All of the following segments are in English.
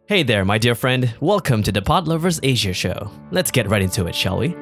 Hey there, my dear friend. Welcome to the Podlovers Asia show. Let's get right into it, shall we?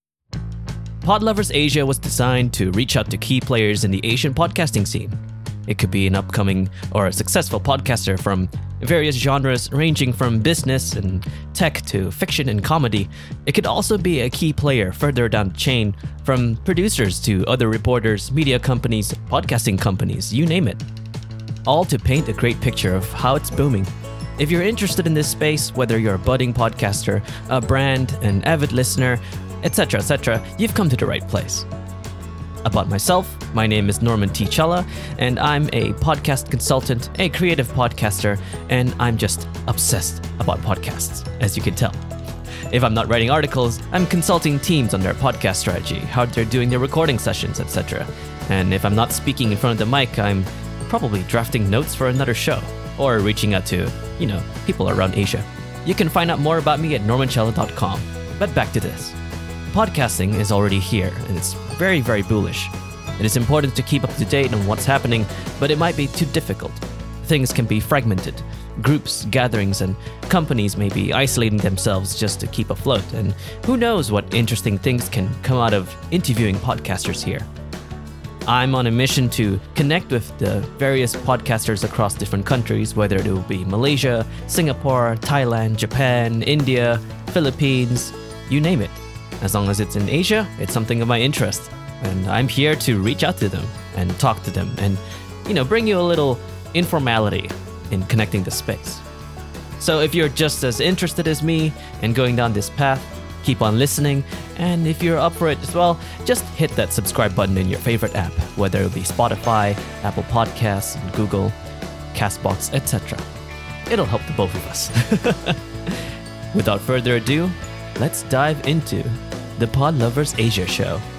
Podlovers Asia was designed to reach out to key players in the Asian podcasting scene. It could be an upcoming or a successful podcaster from various genres ranging from business and tech to fiction and comedy. It could also be a key player further down the chain, from producers to other reporters, media companies, podcasting companies, you name it. All to paint a great picture of how it's booming. If you're interested in this space, whether you're a budding podcaster, a brand, an avid listener, etc., you've come to the right place. About myself, my name is Norman T. Challa, and I'm a podcast consultant, a creative podcaster, and I'm just obsessed about podcasts, as you can tell. If I'm not writing articles, I'm consulting teams on their podcast strategy, how they're doing their recording sessions, etc. And if I'm not speaking in front of the mic, I'm probably drafting notes for another show, or reaching out to, people around Asia. You can find out more about me at normanchella.com. But back to this. Podcasting is already here, and it's very, very bullish. It is important to keep up to date on what's happening, but it might be too difficult. Things can be fragmented. Groups, gatherings, and companies may be isolating themselves just to keep afloat, and who knows what interesting things can come out of interviewing podcasters here. I'm on a mission to connect with the various podcasters across different countries, whether it will be Malaysia, Singapore, Thailand, Japan, India, Philippines, you name it. As long as it's in Asia, it's something of my interest. And I'm here to reach out to them and talk to them and, bring you a little informality in connecting the space. So if you're just as interested as me in going down this path, keep on listening, and if you're up for it as well, just hit that subscribe button in your favorite app, whether it be Spotify, Apple Podcasts, Google, Castbox, etc. It'll help the both of us. Without further ado, let's dive into the Podlovers Asia show.